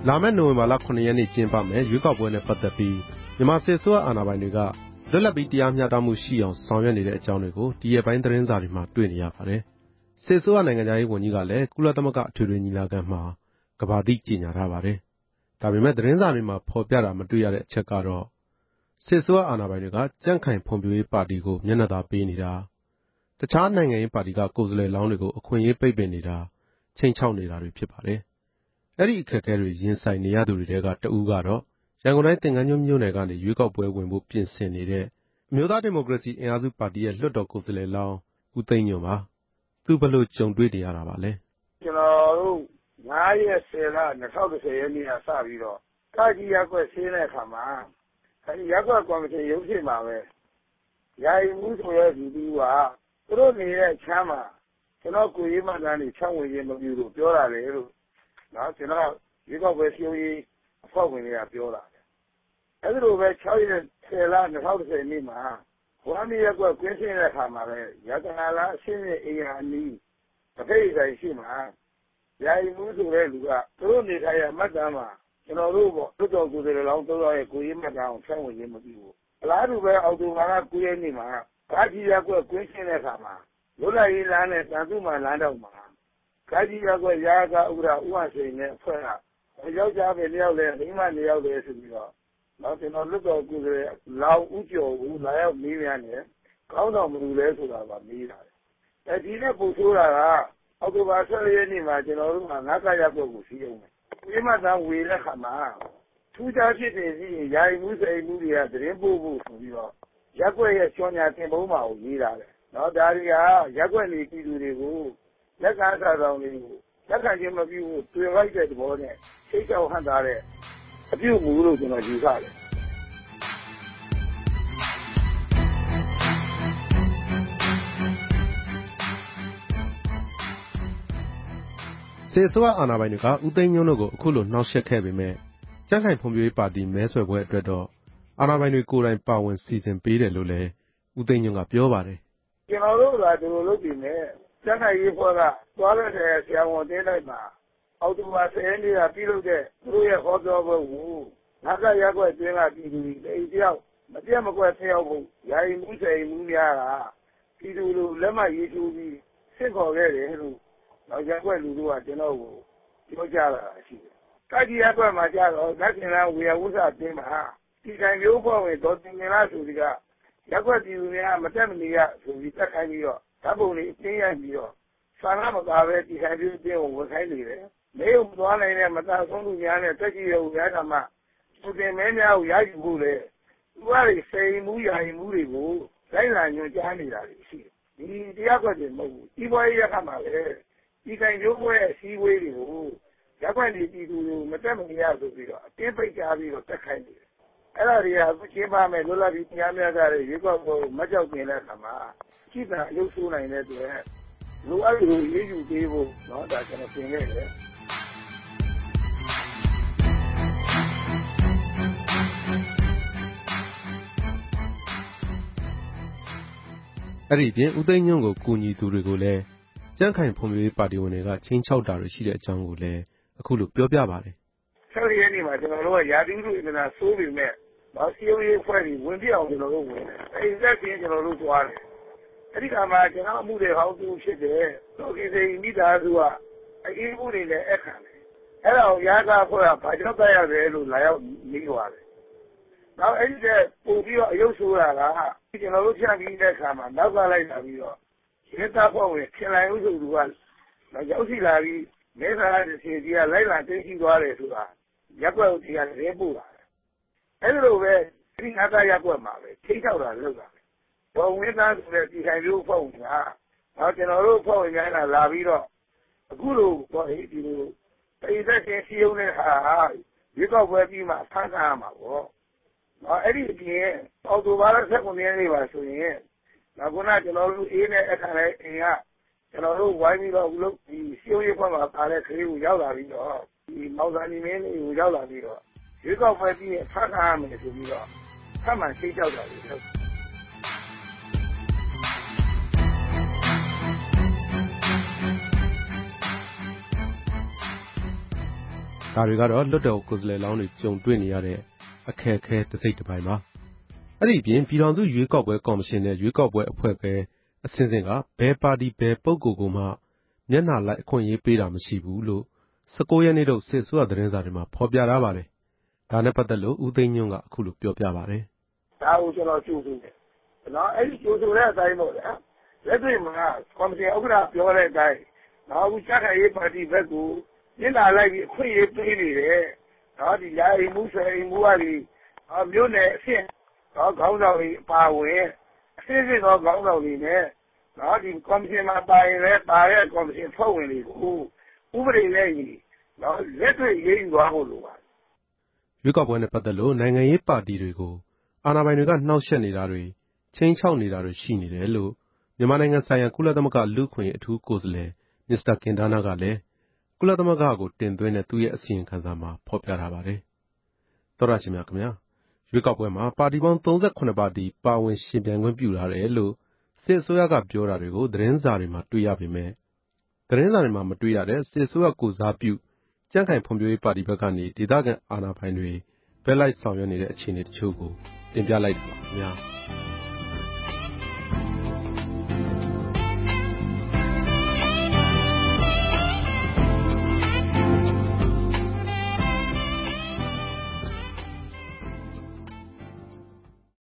လာမယ့်နိုဝင်ဘာလ9ရက်နေ့ကျင်းပမယ်ရွေးကောက်ပွဲနဲ့ပတ်သက်ပြီးမြန်မာစစ်ဆိုးအာဏာပိုင်တွေကလွတ်လပ်ပြီးတရားမျှတမှုရှိအောင်ဆောင်ရွက်နေတဲ့အကြောင်းတွေကိုဒီရက်ပိုင်းသတင်းစာတွေမှာတွေ့နေရပါတယ်။စစ်ဆိုးနိုင်ငံသားရေးဝန်ကြီးကလည်းကုလသမဂ္ဂအထွေထွေညီလာခံမှာကမ္ဘာတိကြေညာထားပါတယ်။ဒါပေမဲ့သတင်းစာတွေမှာဖော်ပြတာမတွေ့ရတဲ့အချက်ကတော့စစ်ဆိုးအာဏာပိုင်တွေကကြန့်ခိုင်ဖွံ့ဖြိုးရေးပါတီကိုမျက်နှာသာပေးနေတာတခြားနိုင်ငံရေးပါတီကကိုယ်စားလှယ်လောင်းတွေကိုအခွင့်အရေးပိတ်ပင်နေတာချိန်ချောက်နေတာတွေဖြစ်ပါတယ်။အဲ့ဒီအခက်အခဲတွေရင်ဆိုင်နေရသူတွေတဲကတဦးကတော့ရန်ကုန်တိုင်းသင်္ကန်းကျွန်းမြို့နယ်ကနေရွေးကောက်ပွဲဝင်ဖို့ပြင်ဆင်နေတဲ့အမျိုးသားဒီမိုကရေစီအင်အားစုပါတီရဲ့လွှတ်တော်ကိုယ်စားလှယ်လောင်းဦးသိန်းညွန့်ပါ။သူဘယ်လိုကြုံတွေ့နေရတာပါလဲ။ကျွန်တော်တို့9ရက်10လ2010ရက်နေ့ကစပြီးတော့ကာကြီးရက်ွက်ဆင်းတဲ့အခါမှာအဲဒီရက်ွက်ကော်မရှင်ရုံးဖြစ်မှာပဲယာယီမှုဆိုရဲဒီသူကသူတို့နေတဲ့ချမ်းမှာကျွန်တော်ကိုရေးမှတ်တမ်းတွေချောင်းဝင်ရင်မပြူလို့ပြောတာလေလို့နော်ကျွန်တော်ရွေးကောက်ပွဲစီယုံရေးအဖွဲ့ဝင်တွေကပြောတာအဲဒီလိုပဲ6ရက်10လ2010နေ့မှာဝမ်းမြေရက်ွက်ကွင်းဆင်းတဲ့အခါမှာပဲရတနာလားအရှင်းရဲ့အိမ်ဟာနီးတစ်ဖက်ဆိုင်ရှိမှာယာယီမှုဆိုတဲ့လူကသူတို့နေထိုင်ရမှတ်တမ်းမှာကျွန်တော်တို့ပေါ့လွတ်တော်ကိုယ်စားလှယ်လောင်း3ယောက်ရဲ့ကိုရေးမှတ်တမ်းအောင်ဖြန့်ဝေခြင်းမပြုဘူးအလားတူပဲအော်တိုဘာက9ရက်နေ့မှာကာကြီးရက်ွက်ကွင်းဆင်းတဲ့အခါမှာလွတ်လပ်ရေးလမ်းနဲ့တန်သူမှလမ်းတော့မှာကာကြီးရက်ွက်ရာကဥပဒေဥပဒေနဲ့အဖွဲ့ကယောက်ျားပဲ2ယောက်လဲမိန်းမ2ယောက်လဲဆိုပြီးတော့နော်ကျွန်တော်လွတ်တော်ကိုယ်စားလှယ်လောင်းဥကျော်ဦးလာရောက်မေးမြန်းတယ်ကောင်းတော်မူလဲဆိုတာပါမေးတာဒီနေ့ပို့ဆိုးတာကအော်တိုဘာ14ရက်နေ့မှာကျွန်တော်တို့ကငါးကရက်ွက်ကိုစီးအောင်ဒီမှာသာဝေတဲ့ခါမှာထူးခြားဖြစ်နေစီယာယီမှုစိန်မှုတွေကသတင်းပို့ဖို့ဆိုပြီးတော့ရက်ွက်ရဲ့ချောညာတင်ပုံးမှာကိုရေးတာတယ်နော်ဒါတွေကရက်ွက်နေပြည်သူတွေကိုလက်ကားစားဆောင်တွေကိုလက်ခံခြင်းမပြုဘူးတွေ့လိုက်တဲ့သဘောနဲ့စိတ်ကြောက်ဟန်တာတဲ့အပြုတ်မှုလို့ကျွန်တော်ယူဆတယ်စစ်ဆိုးအာဏာပိုင်တွေကဦးသိန်းညွန့်တို့ကိုအခုလိုနှောက်ယှက်ခဲ့ပေမဲ့ကြန့်ခိုင်ဖွံ့ဖြိုးရေးပါတီမဲဆွယ်ပွဲအတွက်တော့အာဏာပိုင်တွေကိုယ်တိုင်ပါဝင်စီစဉ်ပေးတယ်လို့လည်းဦးသိန်းညွန့်ကပြောပါတယ်။ကျွန်တော်တို့ကဒီလိုလုပ်ပြီးနဲ့ကြန့်ခိုင်ရေးဖွဲ့ကသွားတဲ့ဆရာဝန်တင်းလိုက်မှာအော်တိုဘာ10ရက်နေ့ကပြုလုပ်တဲ့သူတို့ရဲ့ဟောပြောပွဲကိုငါးကရက်ွက်တွင်းကပြည်သူတွေအိမ်တယောက်မပြတ်မကွက်ဖျောက်ဖို့ယာယီမှုစိန်မှုများကပြည်သူလူလက်မှတ်ရေးထိုးပြီးဆင့်ခေါ်ခဲ့တယ်လို့နောက်ရက်ွက်လူတို့ကကျွန်တော်ကိုပြောကြတာရှိတယ်။ကာကြီးရက်ွက်မှာကြတော့လက်ကျင်လာဝေယဝုစာတင်းမှာဒီတိုင်းမျိုးဖွဲ့ဝင်ဒေါ်တင်ငင်လာဆိုဒီကရက်ွက်ပြည်သူများမတက်မနေရဆိုပြီးတက်ခိုင်းပြီးတော့ဓာတ်ပုံလေးအတင်းရိုက်ပြီးတော့ဆန္ဒမပါပဲဒီတိုင်းမျိုးတင်းကိုဝန်ခိုင်းနေတယ်။မဲုံသွားနိုင်တဲ့မတန်ဆုံးသူများနဲ့တက်ကြည့်ရုံများကမှသူတင်မဲများကိုရယူဖို့လေသူကစိန်မှုယာယီမှုတွေကိုလိုက်လာညွှန်ကြားနေတာရှိတယ်။ဒီတရားကွက်တွေမဟုတ်ဘူး။ဒီဘွားရခါမှာလေဒီတိုင်းမျိုးပွဲအစည်းအဝေးတွေကိုရက်ွက်နေပြည်သူတွေမတက်မနေရဆိုပြီးတော့အတင်းပိတ်ကြားပြီးတော့တက်ခိုင်းနေတယ်။အဲ့ဒါတွေကအခုရှင်းပါမယ်လွတ်လပ်ပြီးတရားမျှတတဲ့ရွေးကောက်ပွဲကိုမကြောက်တင်တဲ့အခါမှာကြည်တာအလုပ်ဆိုးနိုင်တဲ့အတွက်လိုအပ်လို့ရေးယူပေးဖို့เนาะဒါကျွန်တော်ပြင်ခဲ့တယ်အဲ့ဒီပြင်ဦးသိန်းညွန့်ကိုကူညီသူတွေကိုလည်းကြန့်ခိုင်ဖွံ့ဖြိုးရေးပါတီဝင်တွေကချင်းချောက်တာတွေရှိတဲ့အကြောင်းကိုလည်းအခုလိုပြောပြပါတယ်။ဆက်ရည်နေမှာကျွန်တော်တို့ကရာသီဥတုအင်တာဆိုးပြီမဲ့ဘာစီယိုရေးဖွဲ့ပြီးဝင်ပြအောင်ကျွန်တော်တို့ဝင်တယ်။အဲဒီသက်ပြင်ကျွန်တော်တို့သွားတယ်။အဲဒီကမှကျွန်တော်အမှုတွေဟောင်းသူဖြစ်တယ်။တော့ဒီစိန်မိသားစုကအင်းမှုတွေလည်းအခန့်တယ်။အဲ့တော့ရာကာဖွဲ့ကဘာကြောင့်တက်ရတယ်လို့လာရောက်နေသွားတယ်။နောက်အဲ့ဒီကပို့ပြီးတော့အယုတ်ဆိုးတာကကျွန်တော်တို့ဖြန့်ပြီးတဲ့အခါမှာနောက်ကလိုက်လာပြီးတော့ရဲသားဖွဲ့ဝင်ခင်လိုက်ဦးဆိုသူကရောက်စီလာပြီးမဲဆန္ဒရှင်ကြီးကလိုက်လာသိရှိသွားတယ်ဆိုတာရက်ွက်ဦးကြီးကရဲပို့လာတယ်။အဲ့လိုပဲဒီငါးကရက်ွက်မှာပဲထိချောက်တာလုပ်တာ။ဘောင်ဝင်းသားဆိုတဲ့ဒီဆိုင်မျိုးဖွဲ့ဝင်ကကျွန်တော်တို့ဖွဲ့ဝင်များလာပြီးတော့အခုလိုတော့ဒီလိုပိတ်သက်ချင်းစီးုံတဲ့ဟာရွေးကောက်ပွဲပြီးမှဖမ်းခံရမှာပေါ့။အဲ့ဒီအပြင်အော်တိုဘာလ19ရက်နေ့ပါဆိုရင်နောက်ခုနကျွန်တော်တို့အေးနဲ့အခါနဲ့အိမ်ကကျွန်တော်တို့ဝိုင်းပြီးတော့လုပ်ဒီစီယုံရေးဖွဲ့မှာပါတဲ့ခရီးကိုရောက်လာပြီးတော့ဒီမောင်စာညီမင်းလေးကိုရောက်လာပြီးတော့ရွေးကောက်ပွဲပြီးရင်ဖမ်းခံရမယ်ဆိုပြီးတော့ဖမ်းမှန်ရှင်းကြောက်တာလေဒါတွေကတော့လွတ်တော်ကိုယ်စားလှယ်လောင်းတွေကြုံတွေ့နေရတဲ့အခက်အခဲတစ်စိတ်တစ်ပိုင်းပါ။အဲ့ဒီပြင်ပြည်ထောင်စုရွေးကောက်ပွဲကော်မရှင်နဲ့ရွေးကောက်ပွဲအဖွဲ့ပဲအစဉ်စဉ်ကဘယ်ပါတီဘယ်ပုဂ္ဂိုလ်ကိုမှမျက်နှာလိုက်အခွင့်အရေးပေးတာမရှိဘူးလို့19 ရက်နေ့ထုတ်စစ်ဆိုးရသတင်းစာတွေမှာဖော်ပြထားပါတယ်။ဒါနဲ့ပတ်သက်လို့ဦးသိန်းညွန့်ကအခုလိုပြောပြပါတယ်။ဒါကိုကျွန်တော်ကြိုဆိုတယ်။နော်အဲ့ဒီကြိုဆိုတဲ့အတိုင်းပေါ့ဗျာ။လက်တွေ့မှာကော်မရှင်ဥက္ကဋ္ဌပြောတဲ့အတိုင်းနော်အခုကြက်ခိုင်ရေးပါတီဘက်ကိုမျက်နှာလိုက်ပြီးအခွင့်အရေးပေးနေတယ်။နော်ဒီယာယီမှုဆွေမှုကဒီမြို့နယ်အဆင့်ခေါင်းဆောင်တွေအပါဝင်အစစ်စစ်သောခေါင်းဆောင်တွေနဲ့နော်ဒီကော်မရှင်မှာပါရင်လည်းပါတဲ့ကော်မရှင်ဖွဲ့ဝင်တွေကိုဥပဒေနဲ့ညီနော်လက်တွေ့ရေးယူသွားဖို့လိုပါတယ်။ရွေးကောက်ပွဲနဲ့ပတ်သက်လို့နိုင်ငံရေးပါတီတွေကိုအာဏာပိုင်တွေကနှောက်ယှက်နေတာတွေချိန်ချောက်နေတာတွေရှိနေတယ်လို့မြန်မာနိုင်ငံဆိုင်ရာကုလသမဂ္ဂလူ့အခွင့်အရေးအထူးကိုယ်စားလှယ်မစ္စတာကင်ဒါနာကလည်းကုလသမဂ္ဂကိုတင်သွင်းတဲ့သူ့ရဲ့အစီရင်ခံစာမှာဖော်ပြထားပါတယ်။သောရရှိမြခင်ဗျာရွေးကောက်ပွဲမှာပါတီပေါင်း38ပါတီပါဝင်ရှင်ပြိုင်ခွင့်ပြုထားတယ်လို့စစ်အစိုးရကပြောတာတွေကိုသတင်းစာတွေမှာတွေ့ရပေမဲ့သတင်းစာတွေမှာမတွေ့ရတဲ့စစ်အစိုးရကိုစားပြုကြံ့ခိုင်ဖွံ့ဖြိုးရေးပါတီဘက်ကနေဒေသခံအာဏာပိုင်တွေဘက်လိုက်ဆောင်ရွက်နေတဲ့အခြေအနေတချို့ကိုတင်ပြလိုက်ပါခင်ဗျာ။